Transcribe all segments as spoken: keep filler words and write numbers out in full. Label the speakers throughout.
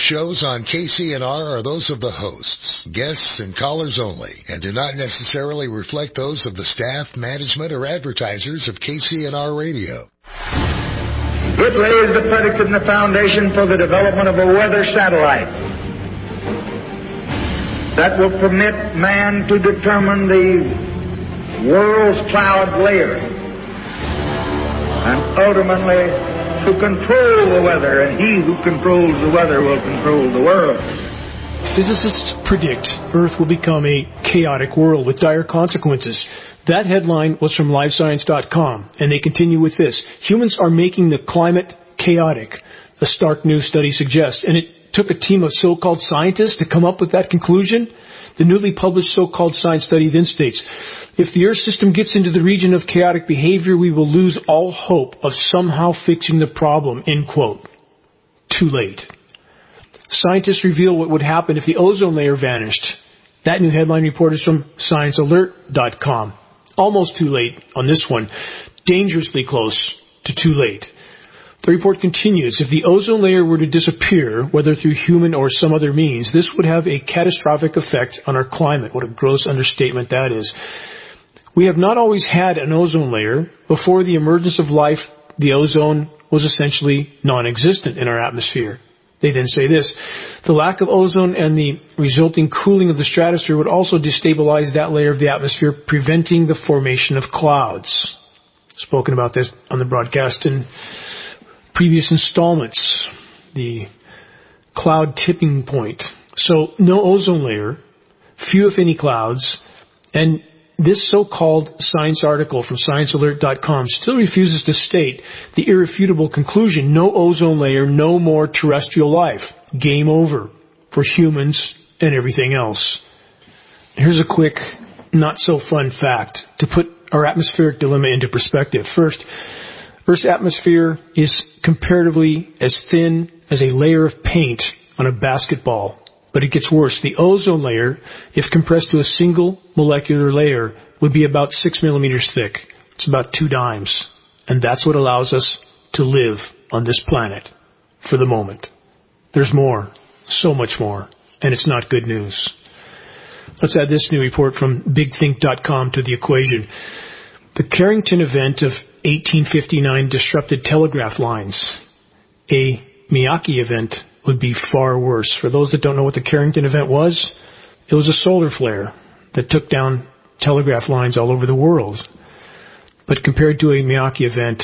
Speaker 1: shows on K C N R are those of the hosts, guests, and callers only, and do not necessarily reflect those of the staff, management, or advertisers of K C N R Radio.
Speaker 2: It lays the predicate and the foundation for the development of a weather satellite that will permit man to determine the world's cloud layer and ultimately to control the weather, and he who controls the weather will control the world.
Speaker 3: Physicists predict Earth will become a chaotic world with dire consequences. That headline was from live science dot com, and they continue with this. Humans are making the climate chaotic, a stark new study suggests. And it took a team of so-called scientists to come up with that conclusion. The newly published so-called science study then states, if the Earth system gets into the region of chaotic behavior, we will lose all hope of somehow fixing the problem, end quote. Too late. Scientists reveal what would happen if the ozone layer vanished. That new headline report is from science alert dot com. Almost too late on this one. Dangerously close to too late. The report continues, if the ozone layer were to disappear, whether through human or some other means, this would have a catastrophic effect on our climate. What a gross understatement that is. We have not always had an ozone layer. Before the emergence of life, the ozone was essentially non-existent in our atmosphere. They then say this, the lack of ozone and the resulting cooling of the stratosphere would also destabilize that layer of the atmosphere, preventing the formation of clouds. Spoken about this on the broadcast in previous installments, the cloud tipping point. So no ozone layer, few if any clouds, and this so-called science article from science alert dot com still refuses to state the irrefutable conclusion, no ozone layer, no more terrestrial life. Game over for humans and everything else. Here's a quick, not so fun fact to put our atmospheric dilemma into perspective. First, Earth's atmosphere is comparatively as thin as a layer of paint on a basketball. But it gets worse. The ozone layer, if compressed to a single molecular layer, would be about six millimeters thick. It's about two dimes. And that's what allows us to live on this planet for the moment. There's more. So much more. And it's not good news. Let's add this new report from big think dot com to the equation. The Carrington event of eighteen fifty-nine disrupted telegraph lines. A Miyake event would be far worse. For those that don't know what the Carrington event was, it was a solar flare that took down telegraph lines all over the world. But compared to a Miyake event,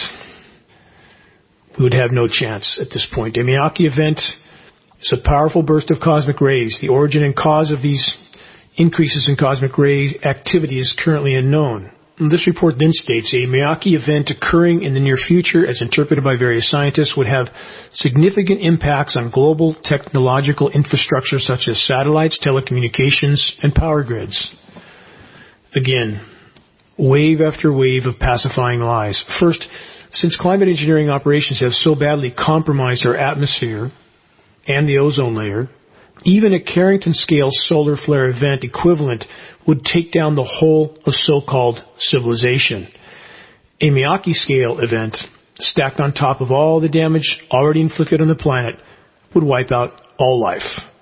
Speaker 3: we would have no chance at this point. A Miyake event is a powerful burst of cosmic rays. The origin and cause of these increases in cosmic ray activity is currently unknown. This report then states a Miyake event occurring in the near future, as interpreted by various scientists, would have significant impacts on global technological infrastructure such as satellites, telecommunications, and power grids. Again, wave after wave of pacifying lies. First, since climate engineering operations have so badly compromised our atmosphere and the ozone layer, even a Carrington-scale solar flare event equivalent would take down the whole of so-called civilization. A Miyake-scale event, stacked on top of all the damage already inflicted on the planet, would wipe out all life.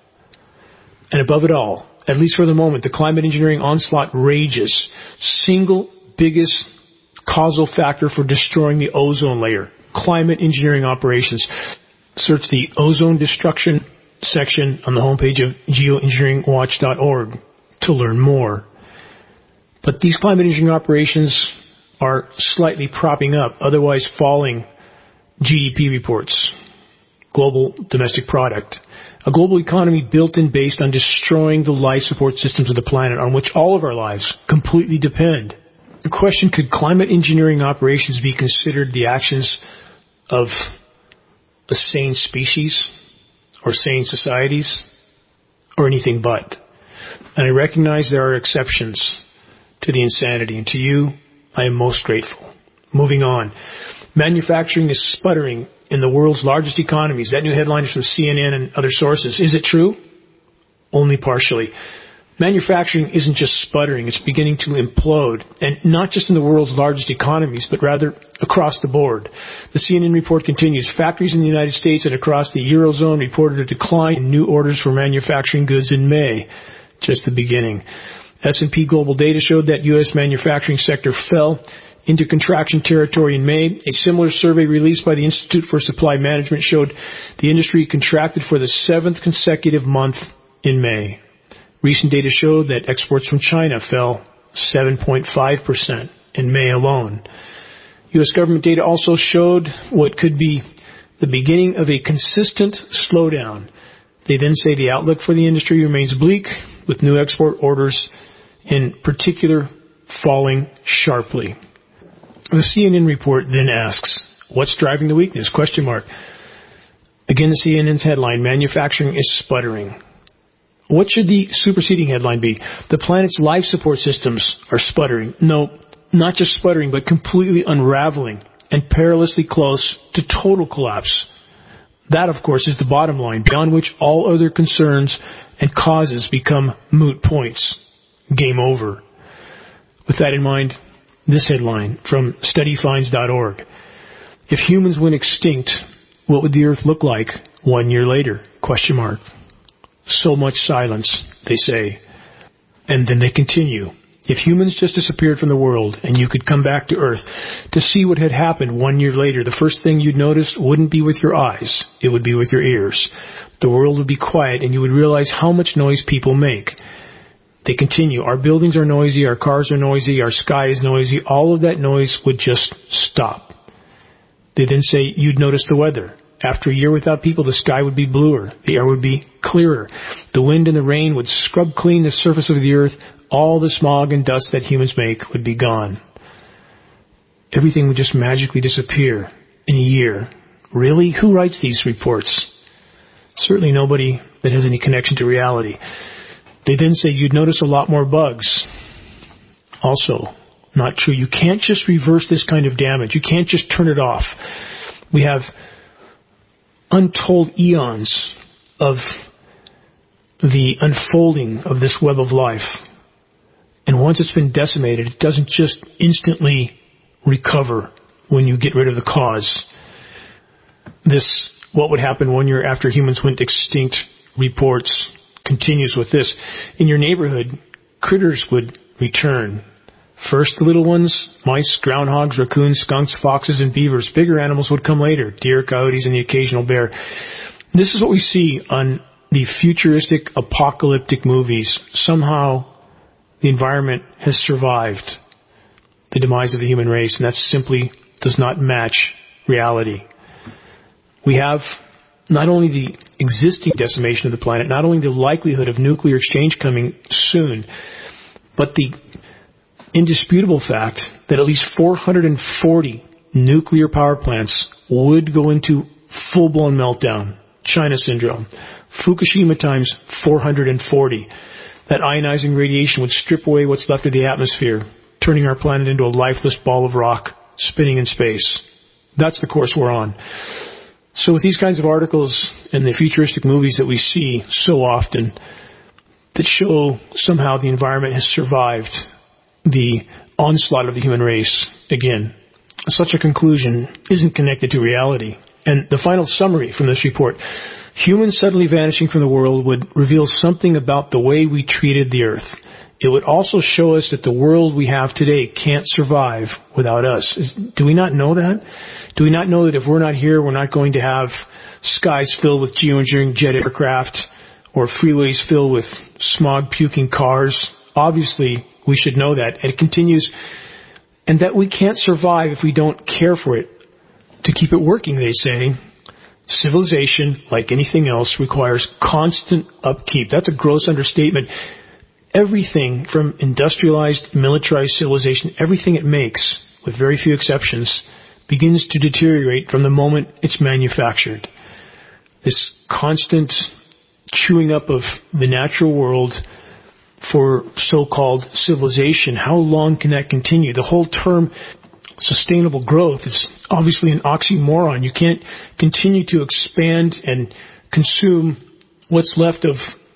Speaker 3: And above it all, at least for the moment, the climate engineering onslaught rages. Single biggest causal factor for destroying the ozone layer, climate engineering operations. Search the ozone destruction section on the homepage of geoengineering watch dot org to learn more. But these climate engineering operations are slightly propping up otherwise falling G D P reports, global domestic product, a global economy built and based on destroying the life support systems of the planet on which all of our lives completely depend. The question, could climate engineering operations be considered the actions of a sane species or sane societies or anything but? And I recognize there are exceptions to the insanity, and to you, I am most grateful. Moving on. Manufacturing is sputtering in the world's largest economies. That new headline is from C N N and other sources. Is it true? Only partially. Manufacturing isn't just sputtering, it's beginning to implode, and not just in the world's largest economies, but rather across the board. The C N N report continues. Factories in the United States and across the Eurozone reported a decline in new orders for manufacturing goods in May. Just the beginning. S and P Global data showed that U S manufacturing sector fell into contraction territory in May. A similar survey released by the Institute for Supply Management showed the industry contracted for the seventh consecutive month in May. Recent data showed that exports from China fell seven point five percent in May alone. U S government data also showed what could be the beginning of a consistent slowdown. They then say the outlook for the industry remains bleak, with new export orders in particular falling sharply. The C N N report then asks, what's driving the weakness? Question mark. Again, the C N N's headline, manufacturing is sputtering. What should the superseding headline be? The planet's life support systems are sputtering. No, not just sputtering, but completely unraveling and perilously close to total collapse. That, of course, is the bottom line, beyond which all other concerns and causes become moot points. Game over. With that in mind, this headline from study finds dot org. If humans went extinct, what would the Earth look like one year later? Question mark. So much silence, they say. And then they continue. If humans just disappeared from the world and you could come back to Earth to see what had happened one year later, the first thing you'd notice wouldn't be with your eyes. It would be with your ears. The world would be quiet and you would realize how much noise people make. They continue. Our buildings are noisy, our cars are noisy, our sky is noisy. All of that noise would just stop. They then say you'd notice the weather. After a year without people, the sky would be bluer, the air would be clearer, the wind and the rain would scrub clean the surface of the earth, all the smog and dust that humans make would be gone. Everything would just magically disappear in a year. Really? Who writes these reports? Certainly nobody that has any connection to reality. They then say you'd notice a lot more bugs. Also, not true. You can't just reverse this kind of damage. You can't just turn it off. We have untold eons of the unfolding of this web of life. And once it's been decimated, it doesn't just instantly recover when you get rid of the cause. This, what would happen one year after humans went extinct, reports continues with this. In your neighborhood, critters would return. First, the little ones, mice, groundhogs, raccoons, skunks, foxes, and beavers. Bigger animals would come later, deer, coyotes, and the occasional bear. This is what we see on the futuristic apocalyptic movies. Somehow, the environment has survived the demise of the human race, and that simply does not match reality. We have not only the existing decimation of the planet, not only the likelihood of nuclear exchange coming soon, but the indisputable fact that at least four hundred forty nuclear power plants would go into full-blown meltdown. China syndrome. Fukushima times four hundred forty. That ionizing radiation would strip away what's left of the atmosphere, turning our planet into a lifeless ball of rock spinning in space. That's the course we're on. So with these kinds of articles and the futuristic movies that we see so often that show somehow the environment has survived the onslaught of the human race, again, such a conclusion isn't connected to reality. And the final summary from this report, humans suddenly vanishing from the world would reveal something about the way we treated the earth. It would also show us that the world we have today can't survive without us. Is, do we not know that? Do we not know that if we're not here, we're not going to have skies filled with geoengineering jet aircraft or freeways filled with smog-puking cars? Obviously, we should know that. And it continues, and that we can't survive if we don't care for it. To keep it working, they say, civilization, like anything else, requires constant upkeep. That's a gross understatement. Everything from industrialized, militarized civilization, everything it makes, with very few exceptions, begins to deteriorate from the moment it's manufactured. This constant chewing up of the natural world for so-called civilization, how long can that continue? The whole term sustainable growth is obviously an oxymoron. You can't continue to expand and consume what's left of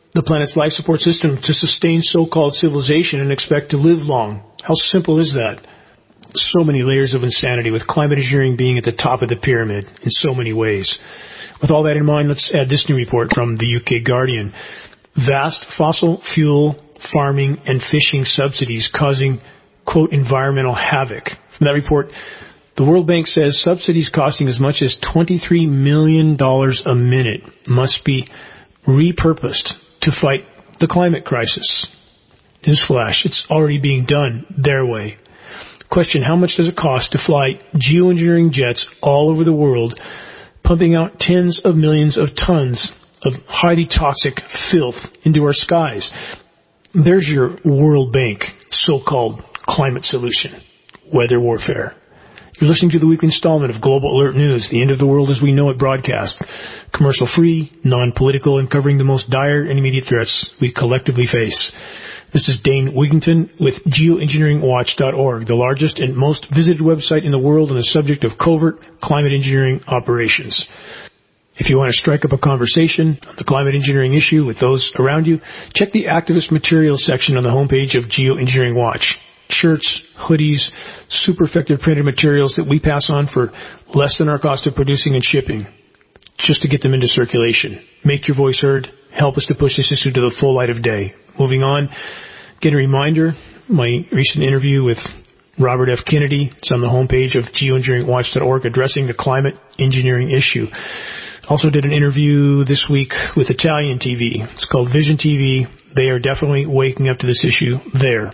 Speaker 3: the planet's life support system to sustain so-called civilization and expect to live long. How simple is that? So many layers of insanity, with climate engineering being at the top of the pyramid in so many ways. With all that in mind, let's add this new report from the U K Guardian. Vast fossil fuel farming and fishing subsidies causing, quote, environmental havoc. From that report, the World Bank says subsidies costing as much as twenty-three million dollars a minute must be repurposed to fight the climate crisis. Newsflash, it's already being done their way. Question, how much does it cost to fly geoengineering jets all over the world, pumping out tens of millions of tons of highly toxic filth into our skies? There's your World Bank so-called climate solution, weather warfare. You're listening to the weekly installment of Global Alert News, the end of the world as we know it broadcast. Commercial-free, non-political, and covering the most dire and immediate threats we collectively face. This is Dane Wigington with geoengineering watch dot org, the largest and most visited website in the world on the subject of covert climate engineering operations. If you want to strike up a conversation on the climate engineering issue with those around you, check the activist materials section on the homepage of Geoengineering Watch. Shirts, hoodies, super effective printed materials that we pass on for less than our cost of producing and shipping, just to get them into circulation. Make your voice heard. Help us to push this issue to the full light of day. Moving on, get a reminder, my recent interview with Robert F. Kennedy. It's on the homepage of geoengineering watch dot org addressing the climate engineering issue. Also did an interview this week with Italian T V. It's called Vision T V. They are definitely waking up to this issue there.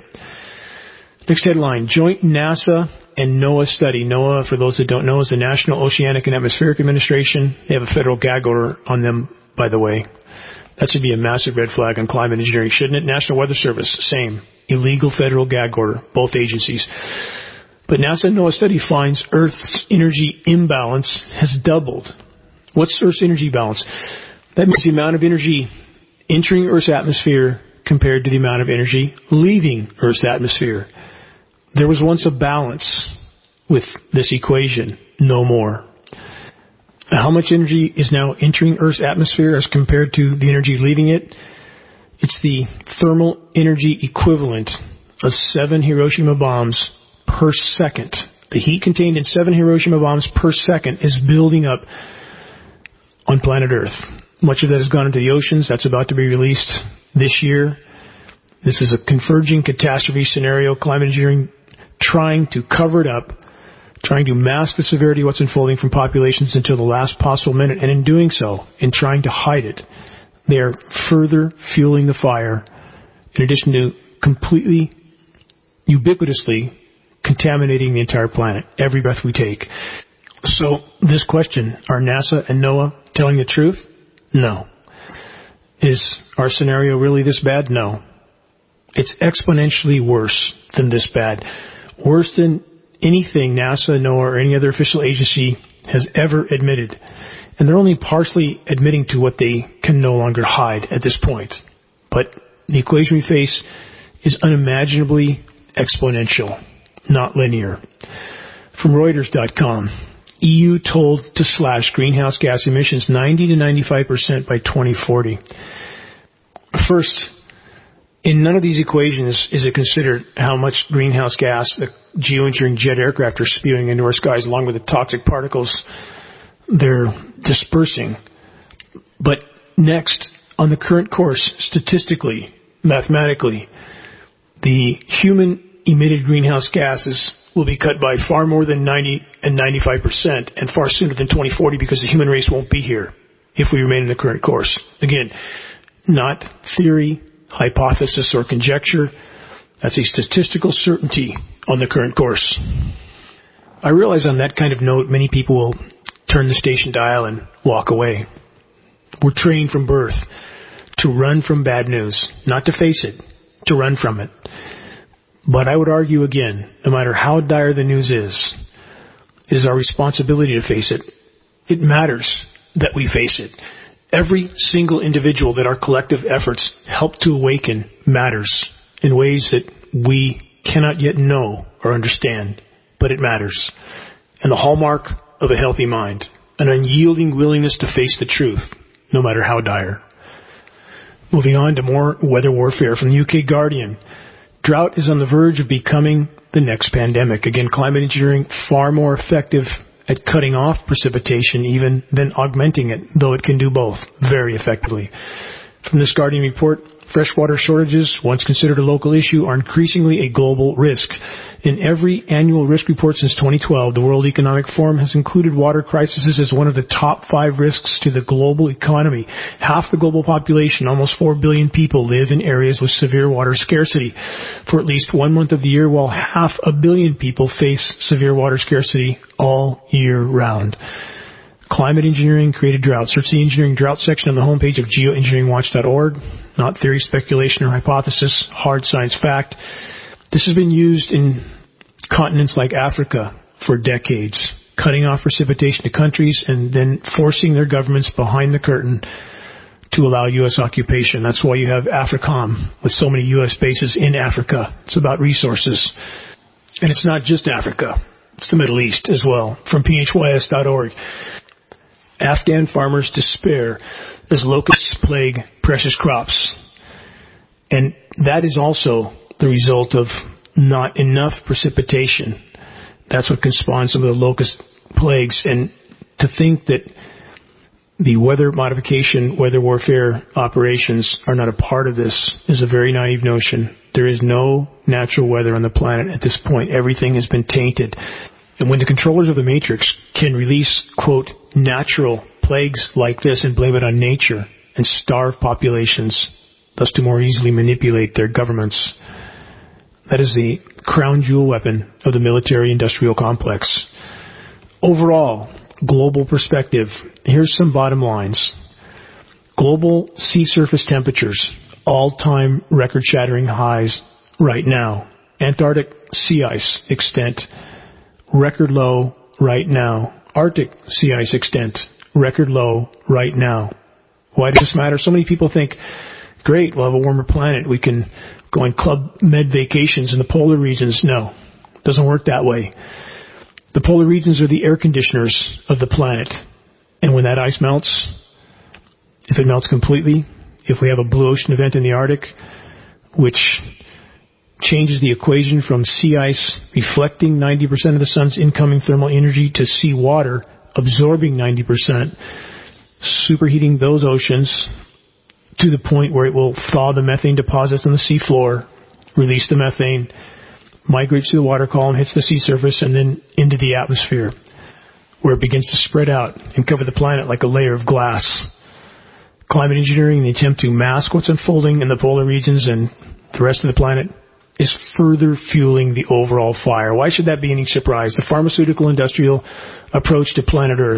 Speaker 3: Next headline, joint NASA and NOAA study. NOAA, for those that don't know, is the National Oceanic and Atmospheric Administration. They have a federal gag order on them, by the way. That should be a massive red flag on climate engineering, shouldn't it? National Weather Service, same. Illegal federal gag order, both agencies. But NASA and NOAA study finds Earth's energy imbalance has doubled. What's Earth's energy balance? That means the amount of energy entering Earth's atmosphere compared to the amount of energy leaving Earth's atmosphere. There was once a balance with this equation, no more. How much energy is now entering Earth's atmosphere as compared to the energy leaving it? It's the thermal energy equivalent of seven Hiroshima bombs per second. The heat contained in seven Hiroshima bombs per second is building up on planet Earth. Much of that has gone into the oceans. That's about to be released this year. This is a converging catastrophe scenario. Climate engineering trying to cover it up, trying to mask the severity of what's unfolding from populations until the last possible minute, and in doing so, in trying to hide it, they are further fueling the fire, in addition to completely, ubiquitously contaminating the entire planet, every breath we take. So, this question, are NASA and NOAA telling the truth? No. Is our scenario really this bad? No. It's exponentially worse than this bad. Worse than anything NASA, NOAA, or any other official agency has ever admitted. And they're only partially admitting to what they can no longer hide at this point. But the equation we face is unimaginably exponential, not linear. From Reuters dot com, E U told to slash greenhouse gas emissions ninety to ninety-five percent by twenty forty. First, in none of these equations is it considered how much greenhouse gas the geoengineering jet aircraft are spewing into our skies, along with the toxic particles they're dispersing. But next, on the current course, statistically, mathematically, the human emitted greenhouse gases will be cut by far more than ninety and ninety-five percent, and far sooner than twenty forty, because the human race won't be here if we remain in the current course. Again, not theory, hypothesis, or conjecture. That's a statistical certainty on the current course. I realize on that kind of note, many people will turn the station dial and walk away. We're trained from birth to run from bad news, not to face it, to run from it. But I would argue again, no matter how dire the news is, it is our responsibility to face it. It matters that we face it. Every single individual that our collective efforts help to awaken matters in ways that we cannot yet know or understand, but it matters. And the hallmark of a healthy mind, an unyielding willingness to face the truth, no matter how dire. Moving on to more weather warfare from the U K Guardian. Drought is on the verge of becoming the next pandemic. Again, climate engineering far more effective at cutting off precipitation even than augmenting it, though it can do both very effectively. From this Guardian report, freshwater shortages, once considered a local issue, are increasingly a global risk. In every annual risk report since twenty twelve, the World Economic Forum has included water crises as one of the top five risks to the global economy. Half the global population, almost four billion people, live in areas with severe water scarcity for at least one month of the year, while half a billion people face severe water scarcity all year round. Climate engineering created drought. Search the engineering drought section on the homepage of geoengineering watch dot org. Not theory, speculation, or hypothesis. Hard science fact. This has been used in continents like Africa for decades, cutting off precipitation to countries and then forcing their governments behind the curtain to allow U S occupation. That's why you have AFRICOM with so many U S bases in Africa. It's about resources. And it's not just Africa. It's the Middle East as well. From P H Y S dot org. Afghan farmers despair as locusts plague precious crops. And that is also the result of not enough precipitation. That's what can spawn some of the locust plagues. And to think that the weather modification, weather warfare operations are not a part of this is a very naive notion. There is no natural weather on the planet at this point. Everything has been tainted. And when the controllers of the Matrix can release, quote, natural plagues like this and blame it on nature and starve populations, thus to more easily manipulate their governments, that is the crown jewel weapon of the military-industrial complex. Overall, global perspective, here's some bottom lines. Global sea surface temperatures, all-time record-shattering highs right now. Antarctic sea ice extent, record low right now. Arctic sea ice extent, record low right now. Why does this matter? So many people think, great, we'll have a warmer planet. We can go on Club Med vacations in the polar regions. No, it doesn't work that way. The polar regions are the air conditioners of the planet. And when that ice melts, if it melts completely, if we have a blue ocean event in the Arctic, which changes the equation from sea ice reflecting ninety percent of the sun's incoming thermal energy to sea water absorbing ninety percent, superheating those oceans to the point where it will thaw the methane deposits on the sea floor, release the methane, migrates to the water column, hits the sea surface, and then into the atmosphere, where it begins to spread out and cover the planet like a layer of glass. Climate engineering, the attempt to mask what's unfolding in the polar regions and the rest of the planet, is further fueling the overall fire. Why should that be any surprise? The pharmaceutical industrial approach to planet Earth,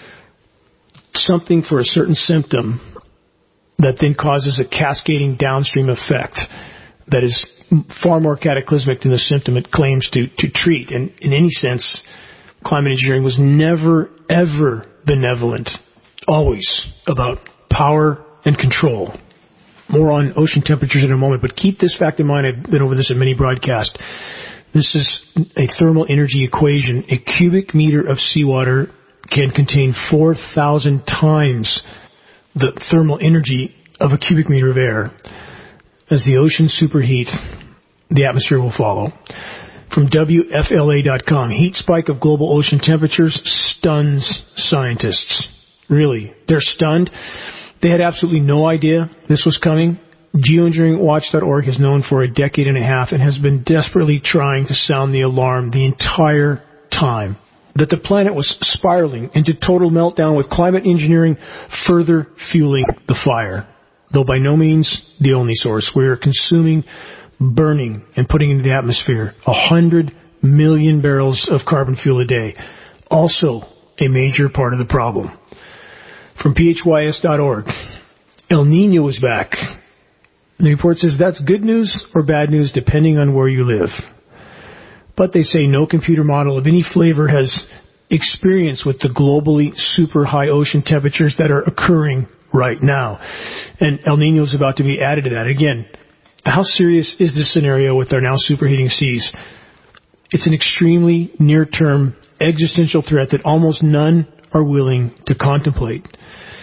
Speaker 3: something for a certain symptom that then causes a cascading downstream effect that is far more cataclysmic than the symptom it claims to, to treat. And in any sense, climate engineering was never, ever benevolent. Always about power and control. More on ocean temperatures in a moment, but keep this fact in mind. I've been over this in many broadcasts. This is a thermal energy equation. A cubic meter of seawater can contain four thousand times the thermal energy of a cubic meter of air. As the oceans superheat, the atmosphere will follow. From W F L A dot com, heat spike of global ocean temperatures stuns scientists. Really, they're stunned. They had absolutely no idea this was coming. geoengineering watch dot org has known for a decade and a half and has been desperately trying to sound the alarm the entire time that the planet was spiraling into total meltdown, with climate engineering further fueling the fire. Though by no means the only source. We are consuming, burning, and putting into the atmosphere one hundred million barrels of carbon fuel a day. Also a major part of the problem. From P H Y S dot org, El Nino is back. The report says that's good news or bad news depending on where you live. But they say no computer model of any flavor has experience with the globally super high ocean temperatures that are occurring right now. And El Nino is about to be added to that. Again, how serious is this scenario with our now superheating seas? It's an extremely near-term existential threat that almost none are willing to contemplate.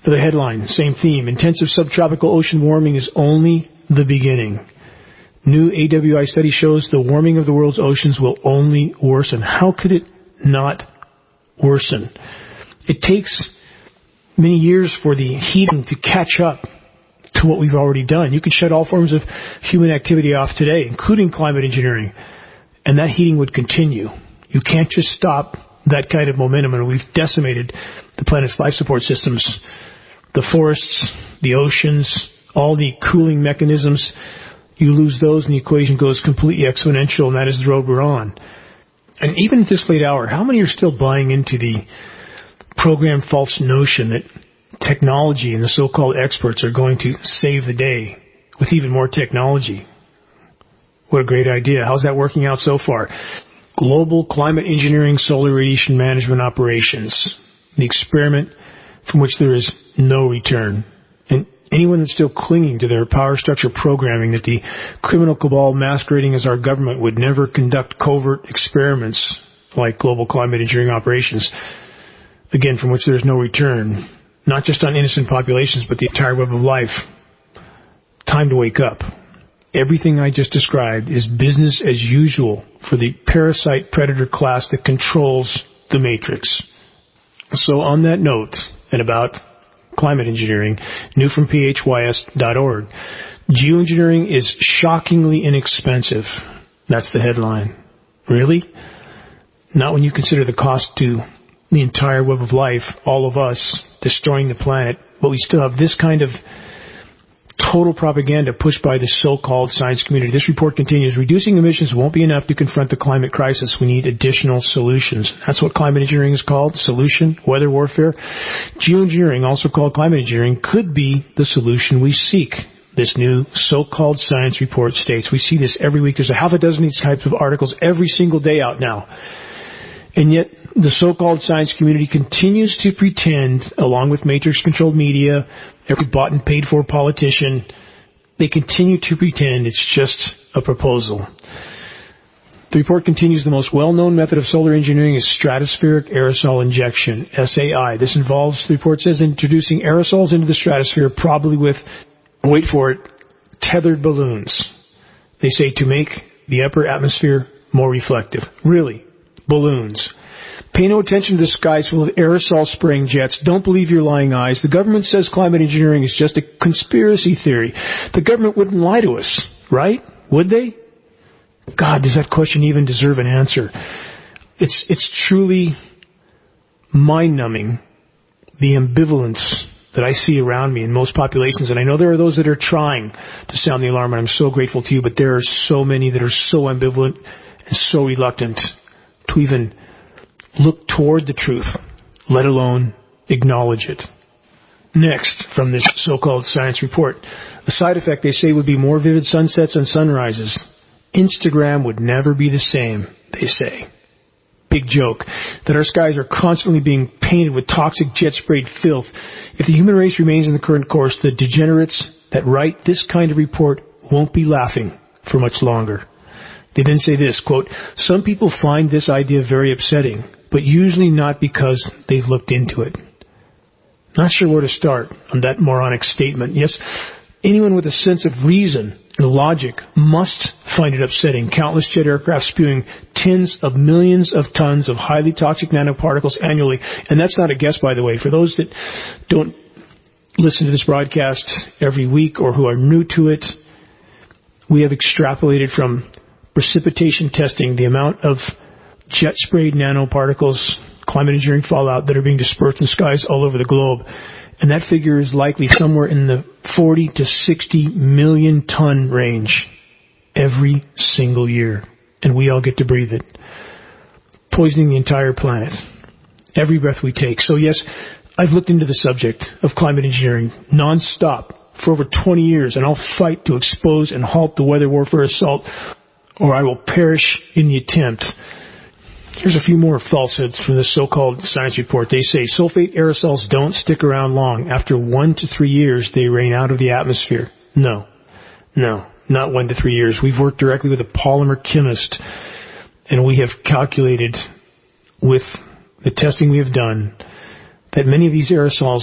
Speaker 3: The headline, same theme. Intensive subtropical ocean warming is only the beginning. New A W I study shows the warming of the world's oceans will only worsen. How could it not worsen? It takes many years for the heating to catch up to what we've already done. You could shut all forms of human activity off today, including climate engineering, and that heating would continue. You can't just stop that kind of momentum, and we've decimated the planet's life support systems, the forests, the oceans, all the cooling mechanisms. You lose those and the equation goes completely exponential, and that is the road we're on. And even at this late hour, how many are still buying into the programmed false notion that technology and the so-called experts are going to save the day with even more technology? What a great idea. How's that working out so far? Global climate engineering solar radiation management operations. The experiment from which there is no return. And anyone that's still clinging to their power structure programming that the criminal cabal masquerading as our government would never conduct covert experiments like global climate engineering operations, again, from which there's no return, not just on innocent populations, but the entire web of life. Time to wake up. Everything I just described is business as usual for the parasite predator class that controls the matrix. So on that note, and about climate engineering, new from P H Y S dot org, geoengineering is shockingly inexpensive. That's the headline. Really? Not when you consider the cost to the entire web of life, all of us, destroying the planet, but we still have this kind of total propaganda pushed by the so-called science community. This report continues, reducing emissions won't be enough to confront the climate crisis. We need additional solutions. That's what climate engineering is called, solution, weather warfare. Geoengineering, also called climate engineering, could be the solution we seek. This new so-called science report states. We see this every week. There's a half a dozen of these types of articles every single day out now. And yet, the so-called science community continues to pretend, along with matrix-controlled media, every bought and paid-for politician, they continue to pretend it's just a proposal. The report continues, the most well-known method of solar engineering is stratospheric aerosol injection, S A I. This involves, the report says, introducing aerosols into the stratosphere, probably with, wait for it, tethered balloons. They say to make the upper atmosphere more reflective. Really? Balloons. Pay no attention to the skies full of aerosol spraying jets. Don't believe your lying eyes. The government says climate engineering is just a conspiracy theory. The government wouldn't lie to us, right? Would they? God, does that question even deserve an answer? It's, it's truly mind-numbing, the ambivalence that I see around me in most populations. And I know there are those that are trying to sound the alarm, and I'm so grateful to you, but there are so many that are so ambivalent and so reluctant to even look toward the truth, let alone acknowledge it. Next, from this so-called science report, the side effect, they say, would be more vivid sunsets and sunrises. Instagram would never be the same, they say. Big joke, that our skies are constantly being painted with toxic jet-sprayed filth. If the human race remains in the current course, the degenerates that write this kind of report won't be laughing for much longer. They then say this, quote, some people find this idea very upsetting, but usually not because they've looked into it. Not sure where to start on that moronic statement. Yes, anyone with a sense of reason and logic must find it upsetting. Countless jet aircraft spewing tens of millions of tons of highly toxic nanoparticles annually. And that's not a guess, by the way. For those that don't listen to this broadcast every week or who are new to it, we have extrapolated from precipitation testing the amount of jet-sprayed nanoparticles, climate engineering fallout that are being dispersed in skies all over the globe. And that figure is likely somewhere in the forty to sixty million ton range every single year. And we all get to breathe it. Poisoning the entire planet. Every breath we take. So yes, I've looked into the subject of climate engineering non-stop for over twenty years, and I'll fight to expose and halt the weather warfare assault, or I will perish in the attempt. Here's a few more falsehoods from this so-called science report. They say sulfate aerosols don't stick around long. After one to three years, they rain out of the atmosphere. No, no, not one to three years. We've worked directly with a polymer chemist, and we have calculated with the testing we have done that many of these aerosols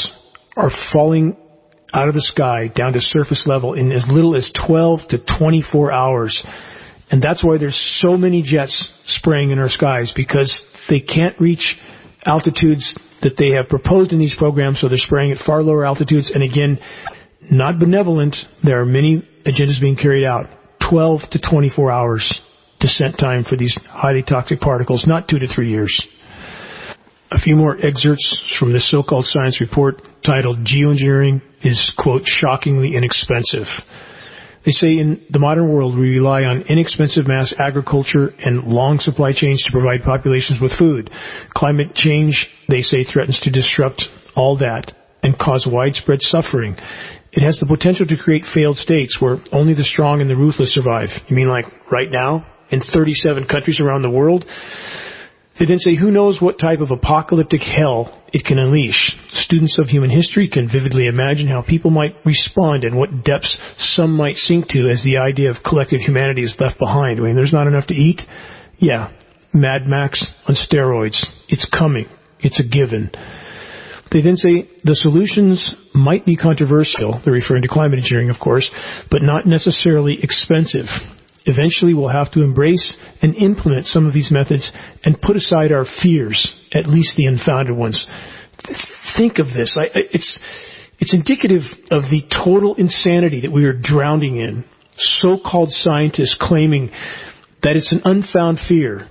Speaker 3: are falling out of the sky down to surface level in as little as twelve to twenty-four hours. And that's why there's so many jets spraying in our skies, because they can't reach altitudes that they have proposed in these programs, so they're spraying at far lower altitudes. And again, not benevolent. There are many agendas being carried out. twelve to twenty-four hours descent time for these highly toxic particles, not two to three years. A few more excerpts from this so-called science report titled Geoengineering is, quote, shockingly inexpensive. They say in the modern world we rely on inexpensive mass agriculture and long supply chains to provide populations with food. Climate change, they say, threatens to disrupt all that and cause widespread suffering. It has the potential to create failed states where only the strong and the ruthless survive. You mean like right now in thirty-seven countries around the world? They then say, who knows what type of apocalyptic hell it can unleash. Students of human history can vividly imagine how people might respond and what depths some might sink to as the idea of collective humanity is left behind. I mean, there's not enough to eat? Yeah, Mad Max on steroids. It's coming. It's a given. They then say the solutions might be controversial. They're referring to climate engineering, of course, but not necessarily expensive. Eventually, we'll have to embrace and implement some of these methods and put aside our fears, at least the unfounded ones. Think of this. I, it's, it's indicative of the total insanity that we are drowning in. So-called scientists claiming that it's an unfound fear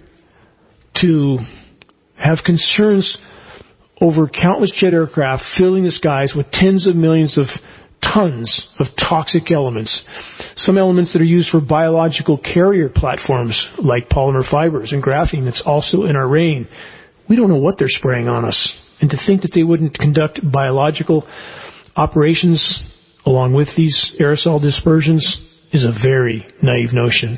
Speaker 3: to have concerns over countless jet aircraft filling the skies with tens of millions of tons of toxic elements. Some elements that are used for biological carrier platforms like polymer fibers and graphene that's also in our rain. We don't know what they're spraying on us. And to think that they wouldn't conduct biological operations along with these aerosol dispersions is a very naive notion.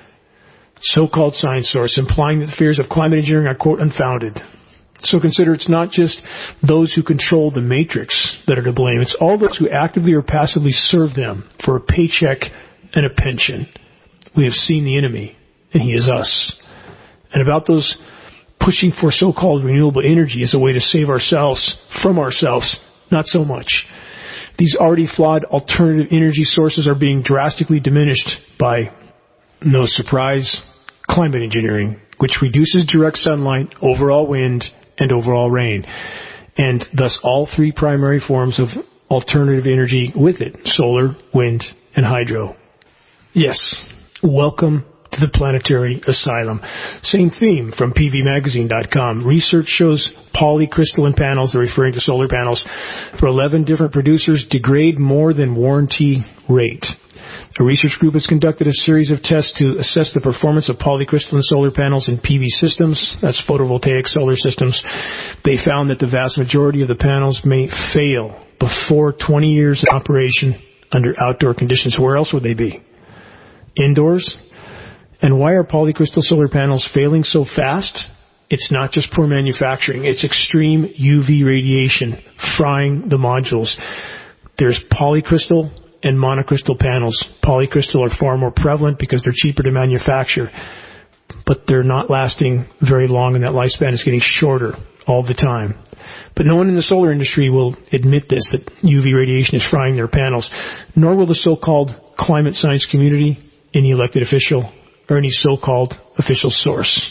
Speaker 3: So-called science source implying that the fears of climate engineering are, quote, unfounded. So consider it's not just those who control the matrix that are to blame. It's all those who actively or passively serve them for a paycheck and a pension. We have seen the enemy, and he is us. And about those pushing for so-called renewable energy as a way to save ourselves from ourselves, not so much. These already flawed alternative energy sources are being drastically diminished by, no surprise, climate engineering, which reduces direct sunlight, overall wind, and overall rain, and thus all three primary forms of alternative energy with it, solar, wind, and hydro. Yes, welcome to the planetary asylum. Same theme from P V magazine dot com. Research shows polycrystalline panels, they're referring to solar panels, for eleven different producers degrade more than warranty rate. A research group has conducted a series of tests to assess the performance of polycrystalline solar panels in P V systems, that's photovoltaic solar systems. They found that the vast majority of the panels may fail before twenty years in operation under outdoor conditions. Where else would they be? Indoors? And why are polycrystal solar panels failing so fast? It's not just poor manufacturing. It's extreme U V radiation frying the modules. There's polycrystal and monocrystal panels. Polycrystal are far more prevalent because they're cheaper to manufacture, but they're not lasting very long, and that lifespan is getting shorter all the time. But no one in the solar industry will admit this, that U V radiation is frying their panels, nor will the so-called climate science community, any elected official, or any so-called official source.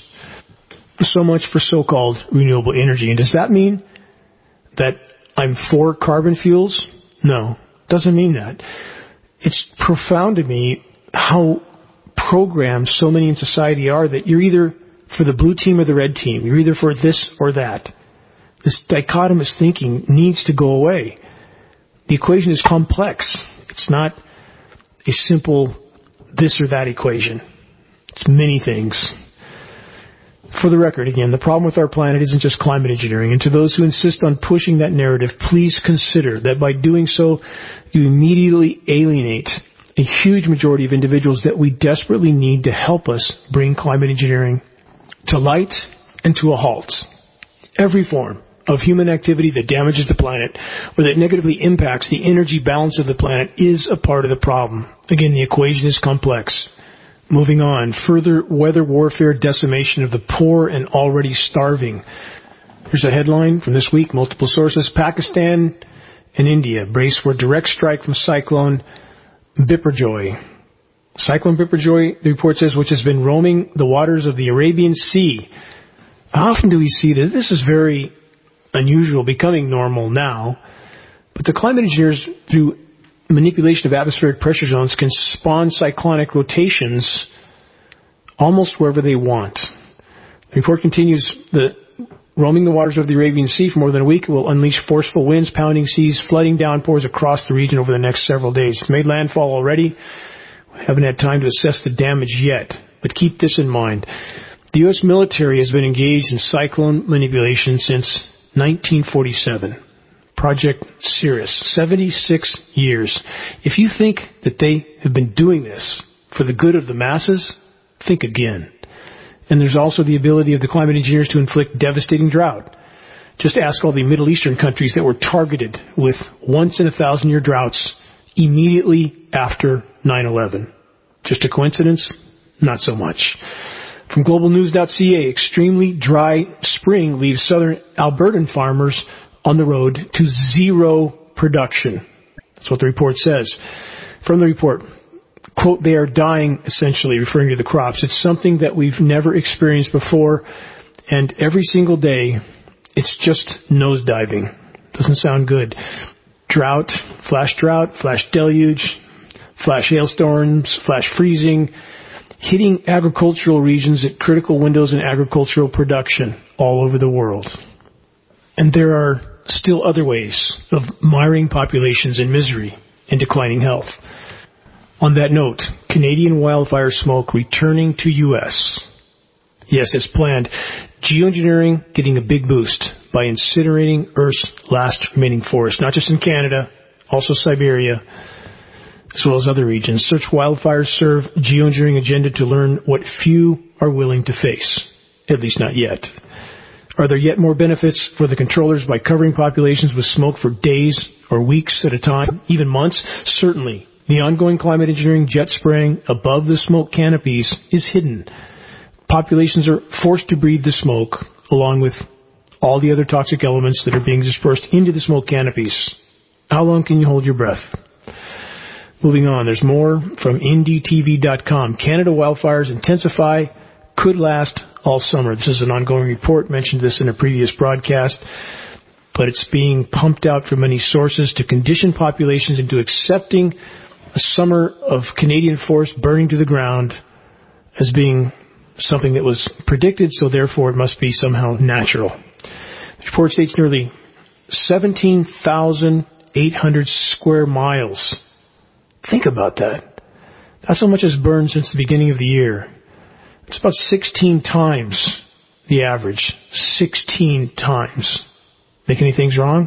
Speaker 3: So much for so-called renewable energy. And does that mean that I'm for carbon fuels? No. Doesn't mean that. It's profound to me how programmed so many in society are that you're either for the blue team or the red team. You're either for this or that. This dichotomous thinking needs to go away. The equation is complex. It's not a simple this or that equation. It's many things. For the record, again, the problem with our planet isn't just climate engineering. And to those who insist on pushing that narrative, please consider that by doing so, you immediately alienate a huge majority of individuals that we desperately need to help us bring climate engineering to light and to a halt. Every form of human activity that damages the planet or that negatively impacts the energy balance of the planet is a part of the problem. Again, the equation is complex. Moving on, further weather warfare decimation of the poor and already starving. Here's a headline from this week, multiple sources. Pakistan and India brace for a direct strike from Cyclone Biparjoy. Cyclone Biparjoy, the report says, which has been roaming the waters of the Arabian Sea. How often do we see this? This is very unusual, becoming normal now. But the climate engineers, through manipulation of atmospheric pressure zones, can spawn cyclonic rotations almost wherever they want. The report continues, the roaming the waters of the Arabian Sea for more than a week will unleash forceful winds, pounding seas, flooding downpours across the region over the next several days. It's made landfall already. We haven't had time to assess the damage yet, but keep this in mind. The U S military has been engaged in cyclone manipulation since nineteen forty-seven. Project Cirrus, seventy-six years. If you think that they have been doing this for the good of the masses, think again. And there's also the ability of the climate engineers to inflict devastating drought. Just ask all the Middle Eastern countries that were targeted with once-in-a-thousand-year droughts immediately after nine eleven. Just a coincidence? Not so much. From global news dot c a, extremely dry spring leaves southern Albertan farmers on the road to zero production. That's what the report says. From the report, quote, they are dying, essentially, referring to the crops. It's something that we've never experienced before, and every single day, it's just nosediving. Doesn't sound good. Drought, flash drought, flash deluge, flash hailstorms, flash freezing, hitting agricultural regions at critical windows in agricultural production all over the world. And there are still other ways of miring populations in misery and declining health. On that note, Canadian wildfire smoke returning to U S. Yes, as planned, geoengineering getting a big boost by incinerating Earth's last remaining forest, not just in Canada, also Siberia, as well as other regions. Search Wildfires Serve geoengineering agenda to learn what few are willing to face, at least not yet. Are there yet more benefits for the controllers by covering populations with smoke for days or weeks at a time, even months? Certainly. The ongoing climate engineering jet spraying above the smoke canopies is hidden. Populations are forced to breathe the smoke along with all the other toxic elements that are being dispersed into the smoke canopies. How long can you hold your breath? Moving on, there's more from N D T V dot com. Canada wildfires intensify, could last all summer. This is an ongoing report, mentioned this in a previous broadcast, but it's being pumped out from many sources to condition populations into accepting a summer of Canadian forest burning to the ground as being something that was predicted, so therefore it must be somehow natural. The report states nearly seventeen thousand eight hundred square miles. Think about that. That's how much has burned since the beginning of the year. It's about sixteen times the average. sixteen times. Make any things wrong?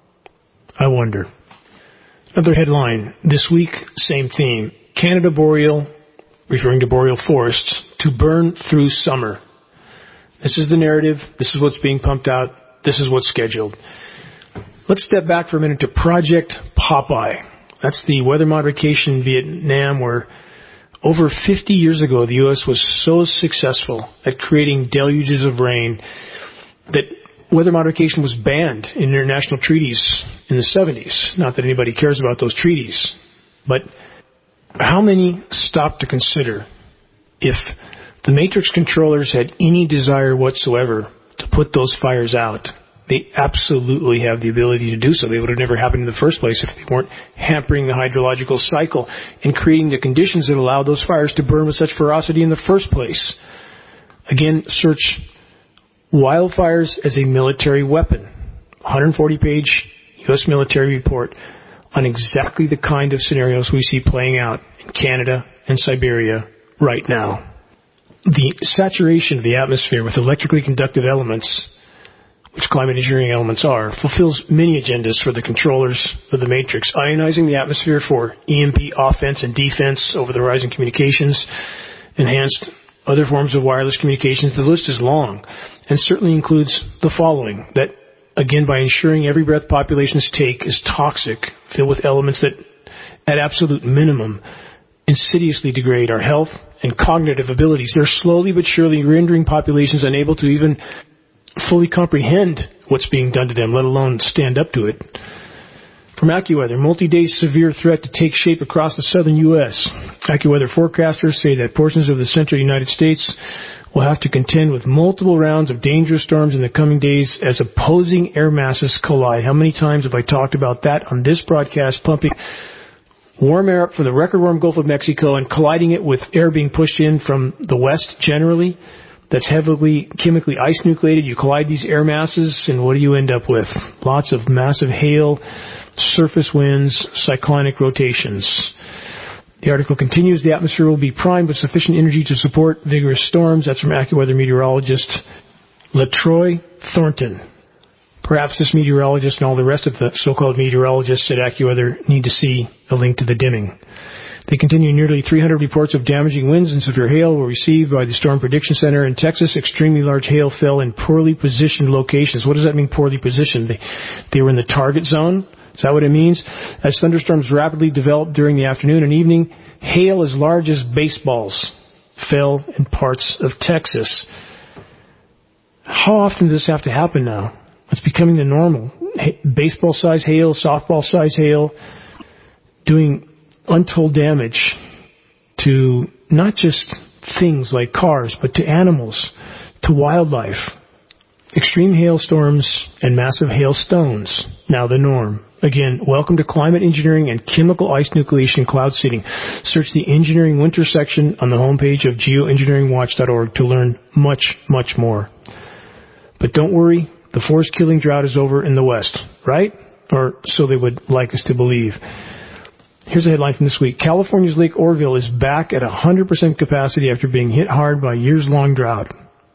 Speaker 3: I wonder. Another headline. This week, same theme. Canada boreal, referring to boreal forests, to burn through summer. This is the narrative. This is what's being pumped out. This is what's scheduled. Let's step back for a minute to Project Popeye. That's the weather modification in Vietnam where over fifty years ago the U S was so successful at creating deluges of rain that weather modification was banned in international treaties in the seventies. Not that anybody cares about those treaties. But how many stop to consider if the matrix controllers had any desire whatsoever to put those fires out? They absolutely have the ability to do so. They would have never happened in the first place if they weren't hampering the hydrological cycle and creating the conditions that allow those fires to burn with such ferocity in the first place. Again, search wildfires as a military weapon. one hundred forty page U S military report on exactly the kind of scenarios we see playing out in Canada and Siberia right now. The saturation of the atmosphere with electrically conductive elements, which climate engineering elements are, fulfills many agendas for the controllers of the matrix. Ionizing the atmosphere for E M P offense and defense over the horizon communications, enhanced other forms of wireless communications. The list is long and certainly includes the following, that, again, by ensuring every breath populations take is toxic, filled with elements that, at absolute minimum, insidiously degrade our health and cognitive abilities. They're slowly but surely rendering populations unable to even fully comprehend what's being done to them, let alone stand up to it. From AccuWeather, multi-day severe threat to take shape across the southern U S. AccuWeather forecasters say that portions of the central United States will have to contend with multiple rounds of dangerous storms in the coming days as opposing air masses collide. How many times have I talked about that on this broadcast, pumping warm air up from the record warm Gulf of Mexico and colliding it with air being pushed in from the west generally that's heavily chemically ice nucleated. You collide these air masses, and what do you end up with? Lots of massive hail, surface winds, cyclonic rotations. The article continues, the atmosphere will be primed with sufficient energy to support vigorous storms. That's from AccuWeather meteorologist LaTroy Thornton. Perhaps this meteorologist and all the rest of the so-called meteorologists at AccuWeather need to see a link to the dimming. They continue. Nearly three hundred reports of damaging winds and severe hail were received by the Storm Prediction Center in Texas. Extremely large hail fell in poorly positioned locations. What does that mean, poorly positioned? They, they were in the target zone? Is that what it means? As thunderstorms rapidly developed during the afternoon and evening, hail as large as baseballs fell in parts of Texas. How often does this have to happen now? It's becoming the normal. Baseball-size hail, softball-size hail, doing untold damage to not just things like cars, but to animals, to wildlife. Extreme hailstorms and massive hailstones, now the norm. Again, welcome to climate engineering and chemical ice nucleation cloud seeding. Search the engineering winter section on the homepage of geoengineering watch dot org to learn much, much more. But don't worry, the forest-killing drought is over in the West, right? Or so they would like us to believe. Here's a headline from this week. California's Lake Oroville is back at one hundred percent capacity after being hit hard by a years-long drought.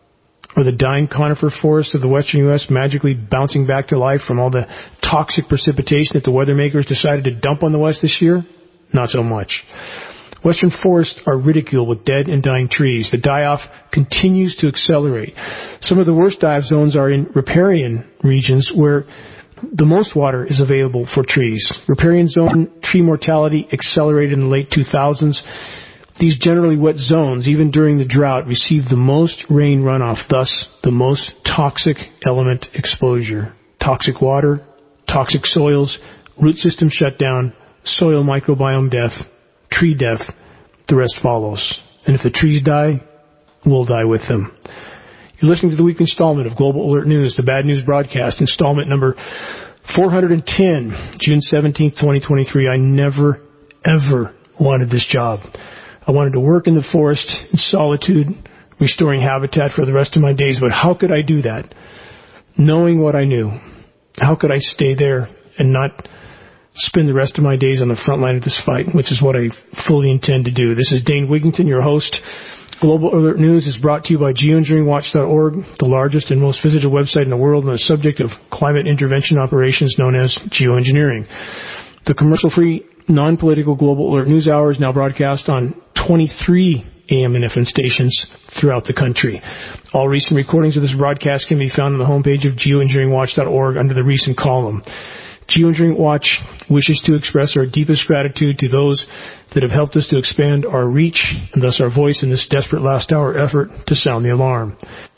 Speaker 3: Or the dying conifer forests of the western U S magically bouncing back to life from all the toxic precipitation that the weather makers decided to dump on the West this year? Not so much. Western forests are ridiculed with dead and dying trees. The die-off continues to accelerate. Some of the worst die-off zones are in riparian regions where the most water is available for trees. Riparian zone tree mortality accelerated in the late two thousands. These generally wet zones, even during the drought, receive the most rain runoff, thus the most toxic element exposure. Toxic water, toxic soils, root system shutdown, soil microbiome death, tree death, the rest follows. And if the trees die, we'll die with them. You're listening to the weekly installment of Global Alert News, the Bad News Broadcast, installment number four hundred ten, June seventeenth, twenty twenty-three. I never, ever wanted this job. I wanted to work in the forest in solitude, restoring habitat for the rest of my days, but how could I do that? Knowing what I knew, how could I stay there and not spend the rest of my days on the front line of this fight, which is what I fully intend to do. This is Dane Wigington, your host. Global Alert News is brought to you by geoengineering watch dot org, the largest and most visited website in the world on the subject of climate intervention operations known as geoengineering. The commercial-free, non-political Global Alert News Hour is now broadcast on twenty-three A M and F M stations throughout the country. All recent recordings of this broadcast can be found on the homepage of geoengineering watch dot org under the recent column. Geoengineering Watch wishes to express our deepest gratitude to those that have helped us to expand our reach and thus our voice in this desperate last hour effort to sound the alarm.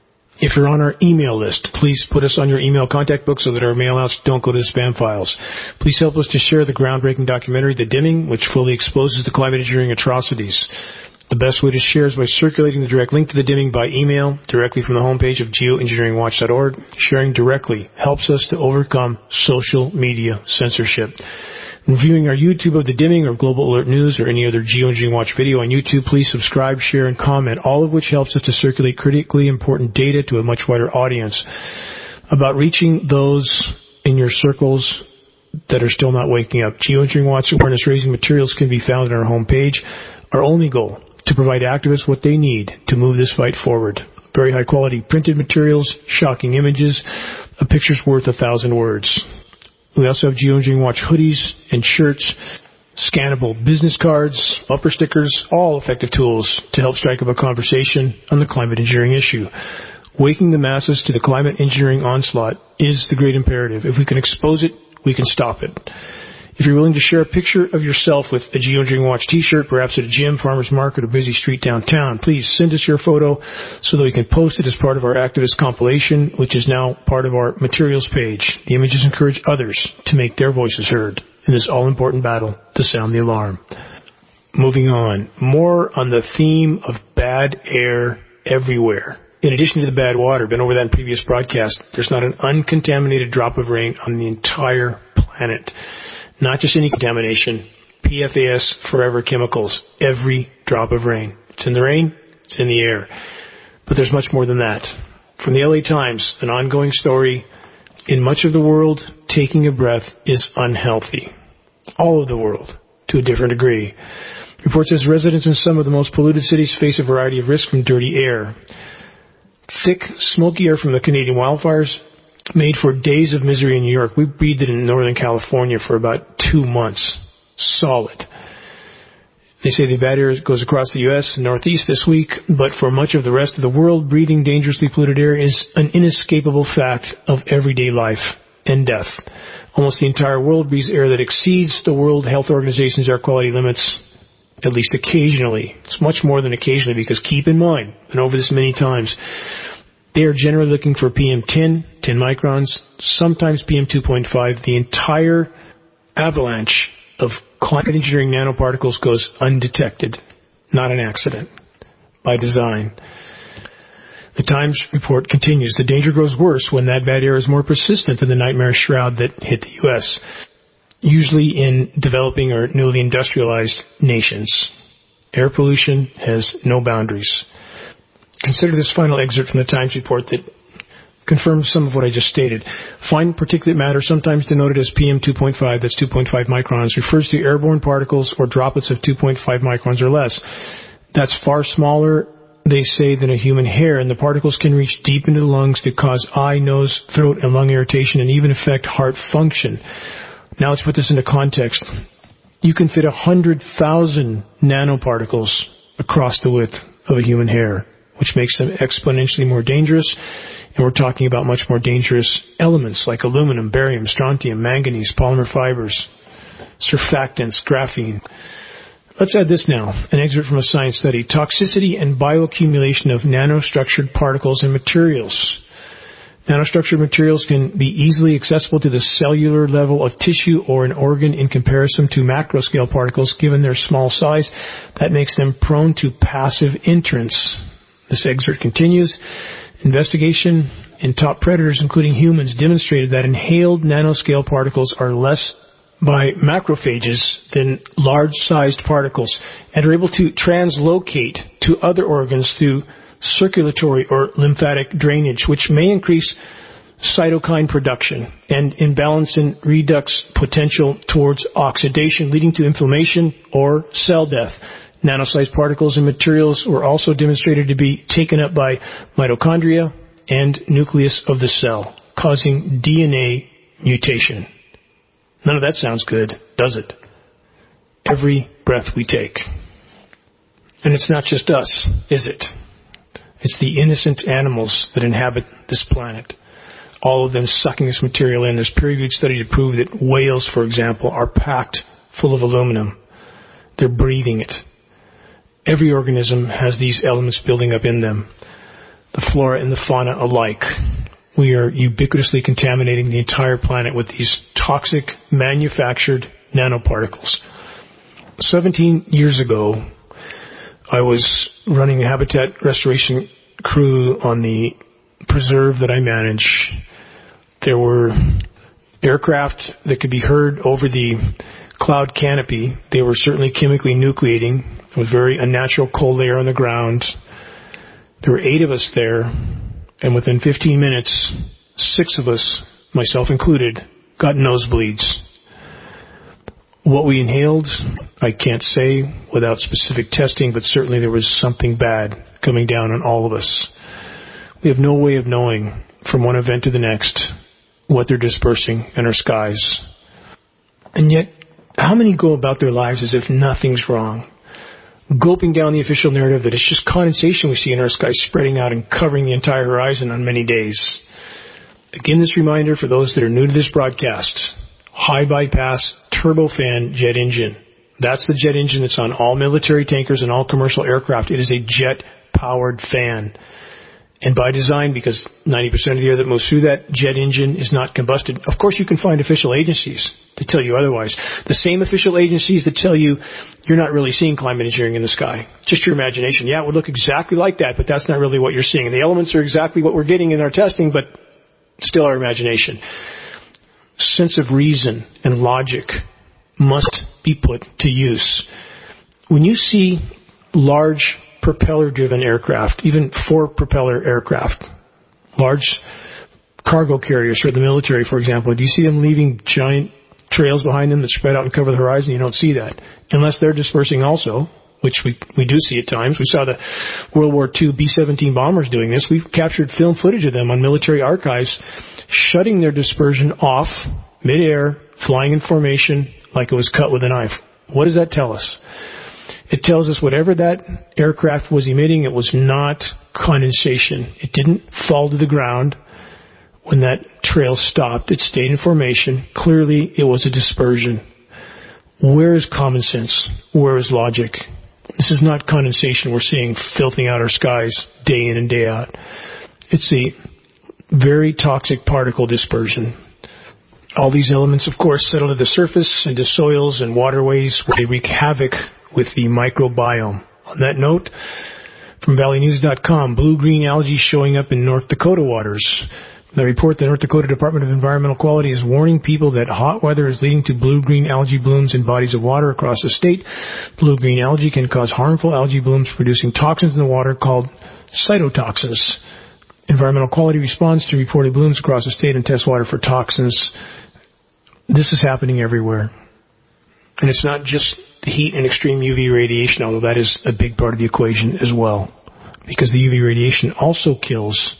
Speaker 3: If you're on our email list, please put us on your email contact book so that our mailouts don't go to the spam files. Please help us to share the groundbreaking documentary, The Dimming, which fully exposes the climate engineering atrocities. The best way to share is by circulating the direct link to The Dimming by email directly from the homepage of geoengineering watch dot org. Sharing directly helps us to overcome social media censorship. When viewing our YouTube of The Dimming or Global Alert News or any other Geoengineering Watch video on YouTube, please subscribe, share, and comment, all of which helps us to circulate critically important data to a much wider audience about reaching those in your circles that are still not waking up. Geoengineering Watch awareness-raising materials can be found on our homepage. Our only goal, to provide activists what they need to move this fight forward. Very high-quality printed materials, shocking images, a picture's worth a thousand words. We also have Geoengineering Watch hoodies and shirts, scannable business cards, bumper stickers, all effective tools to help strike up a conversation on the climate engineering issue. Waking the masses to the climate engineering onslaught is the great imperative. If we can expose it, we can stop it. If you're willing to share a picture of yourself with a Geoengineering Watch t-shirt, perhaps at a gym, farmer's market, or busy street downtown, please send us your photo so that we can post it as part of our activist compilation, which is now part of our materials page. The images encourage others to make their voices heard. in this all-important battle to sound the alarm. Moving on, more on the theme of bad air everywhere. In addition to the bad water, been over that in previous broadcasts, there's not an uncontaminated drop of rain on the entire planet. Not just any contamination, P F A S, forever chemicals, every drop of rain. It's in the rain, it's in the air. But there's much more than that. From the L A Times, an ongoing story, in much of the world, taking a breath is unhealthy. All of the world, to a different degree. The report says residents in some of the most polluted cities face a variety of risks from dirty air. Thick, smoky air from the Canadian wildfires made for days of misery in New York. We breathed it in Northern California for about two months. Solid. They say the bad air goes across the U S and Northeast this week, but for much of the rest of the world, breathing dangerously polluted air is an inescapable fact of everyday life and death. Almost the entire world breathes air that exceeds the World Health Organization's air quality limits, at least occasionally. It's much more than occasionally, because keep in mind, and over this many times, they are generally looking for P M ten, ten microns, sometimes P M two point five. The entire avalanche of climate engineering nanoparticles goes undetected. Not an accident. By design. The Times report continues. The danger grows worse when that bad air is more persistent than the nightmare shroud that hit the U S, usually in developing or newly industrialized nations. Air pollution has no boundaries. Consider this final excerpt from the Times report that confirms some of what I just stated. Fine particulate matter, sometimes denoted as P M two point five, that's two point five microns, refers to airborne particles or droplets of two point five microns or less. That's far smaller, they say, than a human hair, and the particles can reach deep into the lungs to cause eye, nose, throat, and lung irritation, and even affect heart function. Now let's put this into context. You can fit one hundred thousand nanoparticles across the width of a human hair, which makes them exponentially more dangerous. And we're talking about much more dangerous elements like aluminum, barium, strontium, manganese, polymer fibers, surfactants, graphene. Let's add this now, an excerpt from a science study. Toxicity and bioaccumulation of nanostructured particles and materials. Nanostructured materials can be easily accessible to the cellular level of tissue or an organ in comparison to macroscale particles. Given their small size, that makes them prone to passive entrance. This excerpt continues. Investigation in top predators, including humans, demonstrated that inhaled nanoscale particles are less by macrophages than large-sized particles and are able to translocate to other organs through circulatory or lymphatic drainage, which may increase cytokine production and imbalance in redox potential towards oxidation, leading to inflammation or cell death. Nano-sized particles and materials were also demonstrated to be taken up by mitochondria and nucleus of the cell, causing D N A mutation. None of that sounds good, does it? Every breath we take. And it's not just us, is it? It's the innocent animals that inhabit this planet. All of them sucking this material in. There's peer-reviewed study to prove that whales, for example, are packed full of aluminum. They're breathing it. Every organism has these elements building up in them. The flora and the fauna alike. We are ubiquitously contaminating the entire planet with these toxic, manufactured nanoparticles. Seventeen years ago, I was running a habitat restoration crew on the preserve that I manage. There were aircraft that could be heard over the cloud canopy. They were certainly chemically nucleating. It was very unnatural cold air on the ground. There were eight of us there, and within fifteen minutes, six of us, myself included, got nosebleeds. What we inhaled, I can't say without specific testing, but certainly there was something bad coming down on all of us. We have no way of knowing from one event to the next what they're dispersing in our skies. And yet, how many go about their lives as if nothing's wrong, gulping down the official narrative that it's just condensation we see in our skies spreading out and covering the entire horizon on many days? Again, this reminder for those that are new to this broadcast: high bypass turbofan jet engine. That's the jet engine that's on all military tankers and all commercial aircraft. It is a jet-powered fan. And by design, because ninety percent of the air that moves through that jet engine is not combusted, of course you can find official agencies to tell you otherwise. The same official agencies that tell you you're not really seeing climate engineering in the sky. Just your imagination. Yeah, it would look exactly like that, but that's not really what you're seeing. And the elements are exactly what we're getting in our testing, but still our imagination. Sense of reason and logic must be put to use. When you see large propeller-driven aircraft, even four-propeller aircraft, large cargo carriers for the military, for example, do you see them leaving giant trails behind them that spread out and cover the horizon? You don't see that. Unless they're dispersing also, which we we do see at times. We saw the World War Two B seventeen bombers doing this. We've captured film footage of them on military archives, shutting their dispersion off mid-air, flying in formation like it was cut with a knife. What does that tell us? It tells us whatever that aircraft was emitting, it was not condensation. It didn't fall to the ground when that trail stopped. It stayed in formation. Clearly, it was a dispersion. Where is common sense? Where is logic? This is not condensation we're seeing filtering out our skies day in and day out. It's a very toxic particle dispersion. All these elements, of course, settle to the surface, into soils and waterways, where they wreak havoc with the microbiome. On that note, from Valley News dot com, blue-green algae showing up in North Dakota waters. The report, the North Dakota Department of Environmental Quality is warning people that hot weather is leading to blue-green algae blooms in bodies of water across the state. Blue-green algae can cause harmful algae blooms producing toxins in the water called cytotoxins. Environmental Quality responds to reported blooms across the state and tests water for toxins. This is happening everywhere. And it's not just the heat and extreme U V radiation, although that is a big part of the equation as well. Because the U V radiation also kills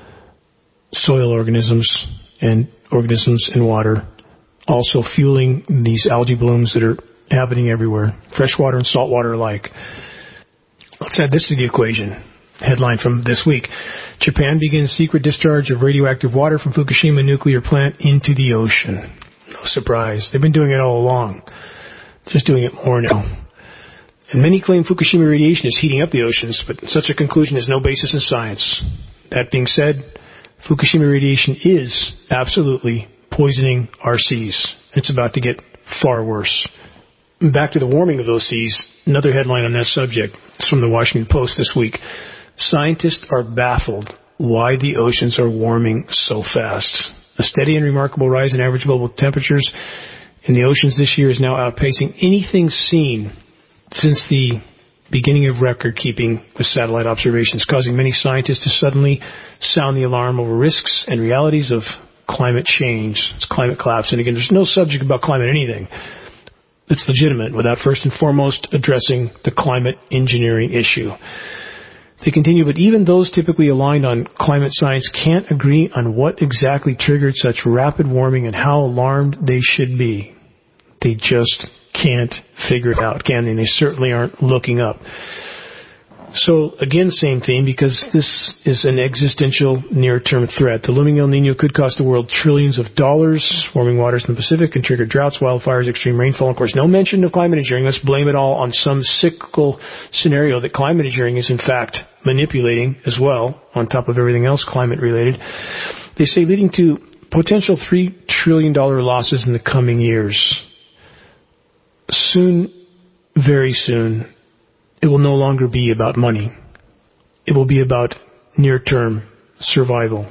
Speaker 3: soil organisms and organisms in water, also fueling these algae blooms that are happening everywhere, freshwater and saltwater alike. Let's add this to the equation. Headline from this week. Japan begins secret discharge of radioactive water from Fukushima nuclear plant into the ocean. No surprise. They've been doing it all along. Just doing it more now. And many claim Fukushima radiation is heating up the oceans, but such a conclusion has no basis in science. That being said, Fukushima radiation is absolutely poisoning our seas. It's about to get far worse. Back to the warming of those seas, another headline on that subject is from the Washington Post this week. Scientists are baffled why the oceans are warming so fast. A steady and remarkable rise in average global temperatures in the oceans this year is now outpacing anything seen since the beginning of record keeping with satellite observations, causing many scientists to suddenly sound the alarm over risks and realities of climate change. It's climate collapse. And again, there's no subject about climate anything that's legitimate without first and foremost addressing the climate engineering issue. They continue, but even those typically aligned on climate science can't agree on what exactly triggered such rapid warming and how alarmed they should be. They just can't figure it out, can they? And they certainly aren't looking up. So, again, same theme, because this is an existential near-term threat. The looming El Nino could cost the world trillions of dollars. Warming waters in the Pacific can trigger droughts, wildfires, extreme rainfall. Of course, no mention of climate engineering. Let's blame it all on some cyclical scenario that climate engineering is, in fact, manipulating as well, on top of everything else climate-related. They say leading to potential three trillion dollars losses in the coming years. Soon, very soon, it will no longer be about money. It will be about near-term survival.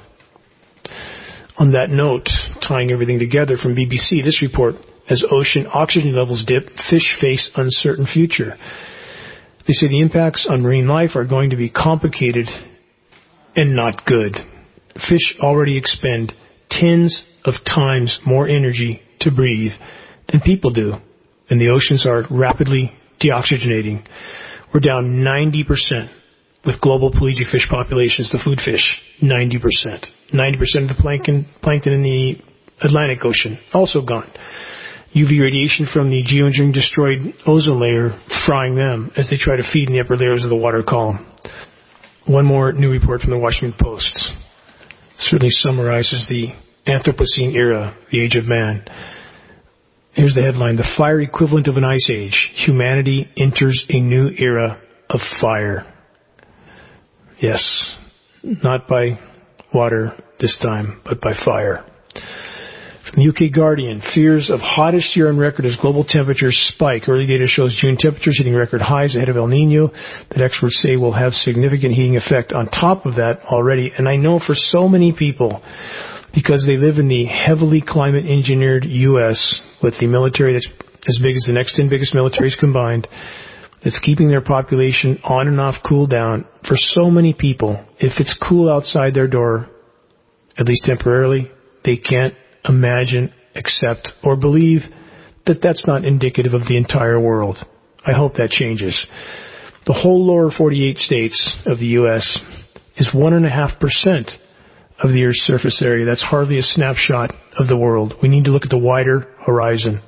Speaker 3: On that note, tying everything together from B B C, this report, as ocean oxygen levels dip, fish face uncertain future. They say the impacts on marine life are going to be complicated and not good. Fish already expend tens of times more energy to breathe than people do, and the oceans are rapidly deoxygenating. We're down ninety percent with global pelagic fish populations, the food fish, ninety percent. ninety percent of the plankton, plankton in the Atlantic Ocean, also gone. U V radiation from the geoengineering destroyed ozone layer, frying them as they try to feed in the upper layers of the water column. One more new report from the Washington Post certainly summarizes the Anthropocene era, the age of man. Here's the headline: the fire equivalent of an ice age. Humanity enters a new era of fire. Yes, not by water this time, but by fire. From the U K Guardian, fears of hottest year on record as global temperatures spike. Early data shows June temperatures hitting record highs ahead of El Nino that experts say will have significant heating effect on top of that already. And I know for so many people, because they live in the heavily climate engineered U S with the military that's as big as the next ten biggest militaries combined, that's keeping their population on and off cool down. For so many people, if it's cool outside their door, at least temporarily, they can't imagine, accept, or believe that that's not indicative of the entire world. I hope that changes. The whole lower forty-eight states of the U S is one point five percent of the Earth's surface area. That's hardly a snapshot of the world. We need to look at the wider horizon.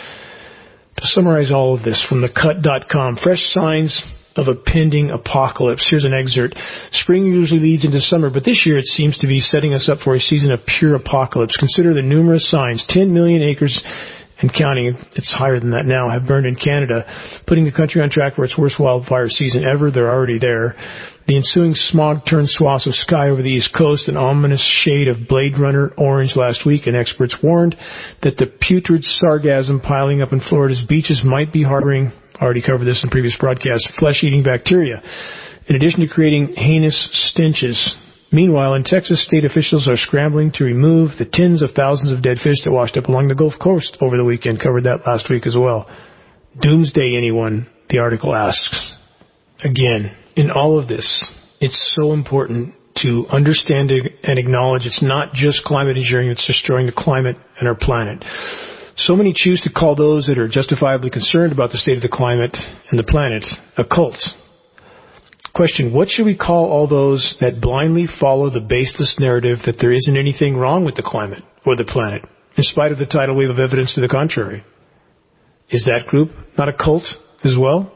Speaker 3: To summarize all of this from the cut dot com, fresh signs of a pending apocalypse. Here's an excerpt. Spring usually leads into summer, but this year it seems to be setting us up for a season of pure apocalypse. Consider the numerous signs. ten million acres and counting, it's higher than that now, have burned in Canada, putting the country on track for its worst wildfire season ever. They're already there. The ensuing smog turned swaths of sky over the East Coast, an ominous shade of Blade Runner orange last week, and experts warned that the putrid sargassum piling up in Florida's beaches might be harboring, already covered this in previous broadcasts, flesh-eating bacteria, in addition to creating heinous stenches. Meanwhile, in Texas, state officials are scrambling to remove the tens of thousands of dead fish that washed up along the Gulf Coast over the weekend. Covered that last week as well. Doomsday, anyone? The article asks. Again, in all of this, it's so important to understand and acknowledge it's not just climate engineering that's destroying the climate and our planet. So many choose to call those that are justifiably concerned about the state of the climate and the planet a cult. Question, what should we call all those that blindly follow the baseless narrative that there isn't anything wrong with the climate or the planet, in spite of the tidal wave of evidence to the contrary? Is that group not a cult as well?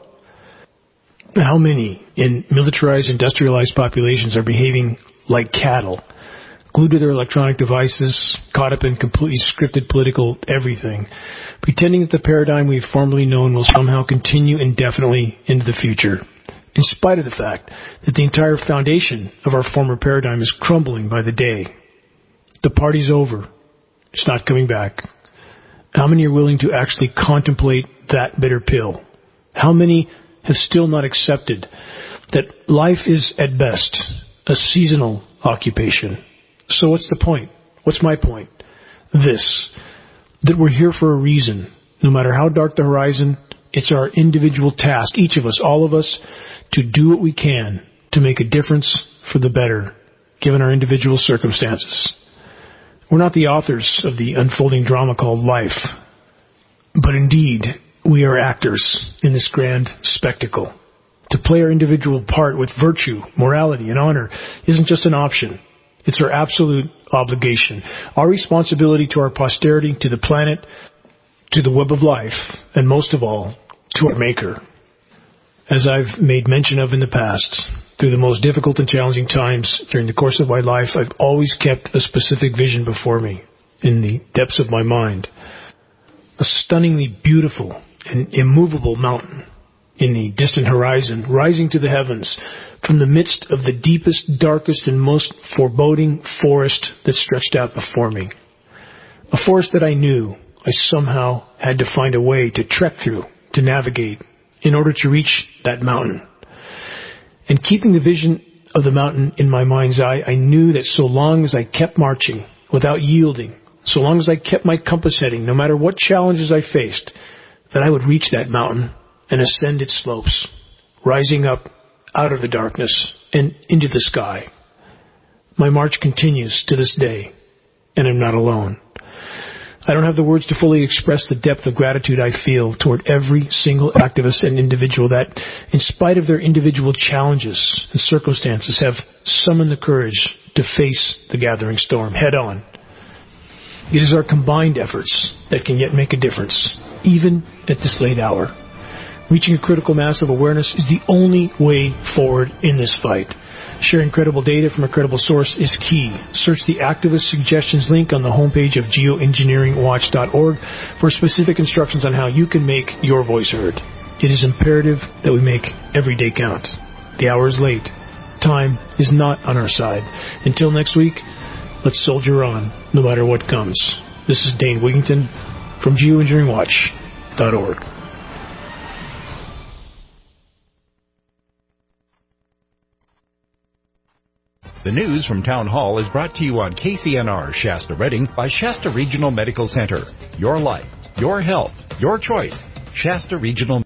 Speaker 3: How many in militarized, industrialized populations are behaving like cattle, glued to their electronic devices, caught up in completely scripted political everything, pretending that the paradigm we've formerly known will somehow continue indefinitely into the future, in spite of the fact that the entire foundation of our former paradigm is crumbling by the day? The party's over. It's not coming back. How many are willing to actually contemplate that bitter pill? How many have still not accepted that life is, at best, a seasonal occupation? So what's the point? What's my point? This, that we're here for a reason. No matter how dark the horizon, it's our individual task, each of us, all of us, to do what we can to make a difference for the better, given our individual circumstances. We're not the authors of the unfolding drama called life, but indeed, we are actors in this grand spectacle. To play our individual part with virtue, morality, and honor isn't just an option. It's our absolute obligation. Our responsibility to our posterity, to the planet, to the web of life, and most of all, to our Maker. As I've made mention of in the past, through the most difficult and challenging times during the course of my life, I've always kept a specific vision before me in the depths of my mind. A stunningly beautiful and immovable mountain in the distant horizon, rising to the heavens from the midst of the deepest, darkest, and most foreboding forest that stretched out before me. A forest that I knew I somehow had to find a way to trek through, to navigate, in order to reach that mountain. And keeping the vision of the mountain in my mind's eye, I knew that so long as I kept marching without yielding, so long as I kept my compass heading, no matter what challenges I faced, that I would reach that mountain and ascend its slopes, rising up out of the darkness and into the sky. My march continues to this day, and I'm not alone. I don't have the words to fully express the depth of gratitude I feel toward every single activist and individual that, in spite of their individual challenges and circumstances, have summoned the courage to face the gathering storm head on. It is our combined efforts that can yet make a difference, even at this late hour. Reaching a critical mass of awareness is the only way forward in this fight. Sharing credible data from a credible source is key. Search the Activist Suggestions link on the homepage of geoengineering watch dot org for specific instructions on how you can make your voice heard. It is imperative that we make every day count. The hour is late. time is not on our side. Until next week, let's soldier on, no matter what comes. This is Dane Wigington from geoengineering watch dot org.
Speaker 4: The news from Town Hall is brought to you on K C N R Shasta Redding by Shasta Regional Medical Center. Your life, your health, your choice. Shasta Regional